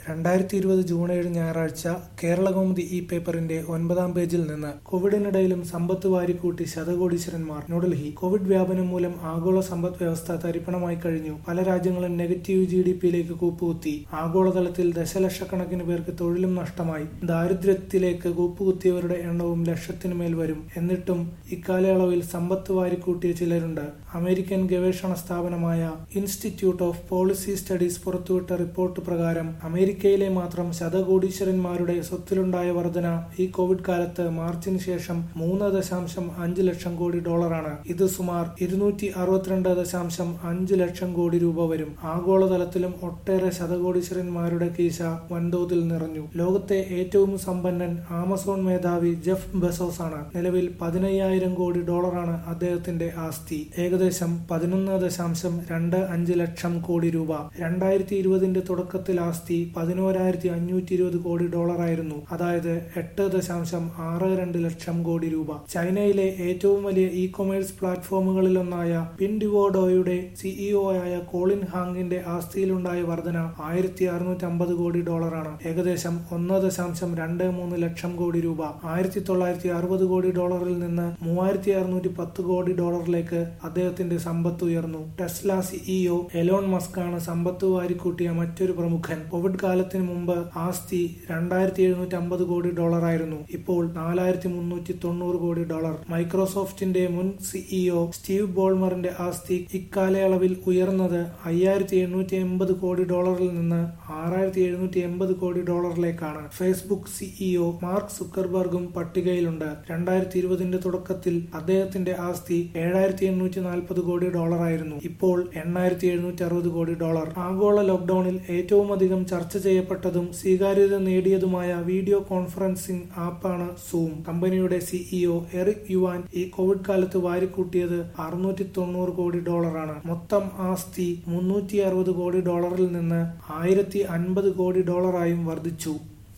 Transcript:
2020 June 7 ഞായറാഴ്ച കേരളകൗമുദി പേപ്പറിന്റെ 9-ാം പേജിൽ നിന്ന് കോവിഡിനിടയിലും സമ്പത്ത് വാരിക്കൂട്ടി ശതകോടീശ്വരന്മാർ. ന്യൂഡൽഹി: കോവിഡ് വ്യാപനം മൂലം ആഗോള സമ്പദ് വ്യവസ്ഥ തരിപ്പണമായി കഴിഞ്ഞു. പല രാജ്യങ്ങളും നെഗറ്റീവ് ജിഡിപിയിലേക്ക് കൂപ്പുകുത്തി. ആഗോളതലത്തിൽ ദശലക്ഷക്കണക്കിന് പേർക്ക് തൊഴിലും നഷ്ടമായി. ദാരിദ്ര്യത്തിലേക്ക് കൂപ്പുകുത്തിയവരുടെ എണ്ണവും ലക്ഷത്തിനുമേൽ വരും. എന്നിട്ടും ഇക്കാലയളവിൽ സമ്പത്ത് വാരിക്കൂട്ടിയ ചിലരുണ്ട്. അമേരിക്കൻ ഗവേഷണ സ്ഥാപനമായ ഇൻസ്റ്റിറ്റ്യൂട്ട് ഓഫ് പോളിസി സ്റ്റഡീസ് പുറത്തുവിട്ട റിപ്പോർട്ട് പ്രകാരം അമേരിക്കയിലെ മാത്രം ശതകോടീശ്വരന്മാരുടെ സ്വത്തിലുണ്ടായ വർധന ഈ കോവിഡ് കാലത്ത് മാർച്ചിന് ശേഷം 3.5 ലക്ഷം കോടി ഡോളറാണ്. ഇത് സുമാർ 262.5 ലക്ഷം കോടി രൂപ വരും. ആഗോളതലത്തിലും ഒട്ടേറെ ശതകോടീശ്വരന്മാരുടെ കീശ വൻതോതിൽ നിറഞ്ഞു. ലോകത്തെ ഏറ്റവും സമ്പന്നൻ ആമസോൺ മേധാവി ജെഫ് ബെസോസ് ആണ്. നിലവിൽ 15,000 കോടി ഡോളറാണ് അദ്ദേഹത്തിന്റെ ആസ്തി. ഏകദേശം 11.25 ലക്ഷം കോടി രൂപ. 2020 തുടക്കത്തിൽ ആസ്തി 11,520 കോടി ഡോളറായിരുന്നു. അതായത് 8.62 ലക്ഷം കോടി രൂപ. ചൈനയിലെ ഏറ്റവും വലിയ ഇ-കൊമേഴ്സ് പ്ലാറ്റ്ഫോമുകളിലൊന്നായ പിൻഡിവോഡോയുടെ സിഇഒ ആയ കോളിൻ ഹാങ്ങിന്റെ ആസ്തിയിലുണ്ടായ വർധന 1,650 കോടി ഡോളറാണ്. ഏകദേശം 1.23 ലക്ഷം കോടി രൂപ. 1,960 കോടി ഡോളറിൽ നിന്ന് 3,610 കോടി ഡോളറിലേക്ക് അദ്ദേഹത്തിന്റെ സമ്പത്ത് ഉയർന്നു. ടെസ്ല സിഇഒ എലോൺ മസ്ക് ആണ് സമ്പത്ത് വാരിക്കൂട്ടിയ മറ്റൊരു പ്രമുഖൻ. കോവിഡ് കാലത്തിന് മുമ്പ് ആസ്തി 2,750 കോടി ഡോളറായിരുന്നു. ഇപ്പോൾ 4,390 കോടി ഡോളർ. മൈക്രോസോഫ്റ്റിന്റെ മുൻ സിഇഒ സ്റ്റീവ് ബോൾമറിന്റെ ആസ്തി ഇക്കാലയളവിൽ ഉയർന്നത് 5,780 കോടി ഡോളറിൽ നിന്ന് 6,780 കോടി ഡോളറിലേക്കാണ്. ഫേസ്ബുക്ക് സിഇഒ മാർക്ക് സുക്കർബർഗും പട്ടികയിലുണ്ട്. 2020 തുടക്കത്തിൽ അദ്ദേഹത്തിന്റെ ആസ്തി 7,840 കോടി ഡോളറായിരുന്നു. ഇപ്പോൾ 8,760 കോടി ഡോളർ. ആഗോള ലോക്ഡൌണിൽ ഏറ്റവുമധികം ചർച്ച ചെയ്യപ്പെട്ടതും സ്വീകാര്യത നേടിയതുമായ വീഡിയോ കോൺഫറൻസിംഗ് ആപ്പാണ് സൂം. കമ്പനിയുടെ സിഇഒ എറിക് യുവാൻ ഈ കോവിഡ് കാലത്ത് വാരിക്കൂട്ടിയത് 690 കോടി ഡോളറാണ്. മൊത്തം ആസ്തി 360 കോടി ഡോളറിൽ നിന്ന് 1,050 കോടി ഡോളറായും വർദ്ധിച്ചു.